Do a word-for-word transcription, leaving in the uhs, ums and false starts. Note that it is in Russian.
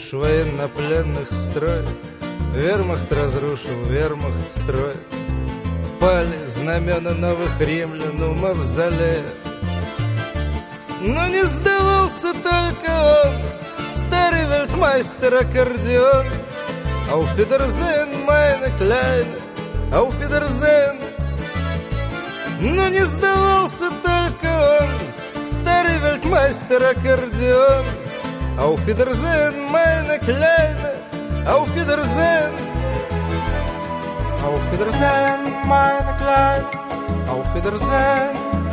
лишь военнопленных строй. Вермахт разрушил, вермахт строит. Пали знамена новых римлян у мавзолея. Но не сдавался только он, старый вельтмайстер-аккордеон. Auf Wiedersehen, meine Kleine, auf Wiedersehen. Но не сдавался только он, старый вельтмайстер-аккордеон. Auf Wiedersehen, meine Kleine, auf Wiedersehen. Auf Wiedersehen, meine Kleine, auf Wiedersehen.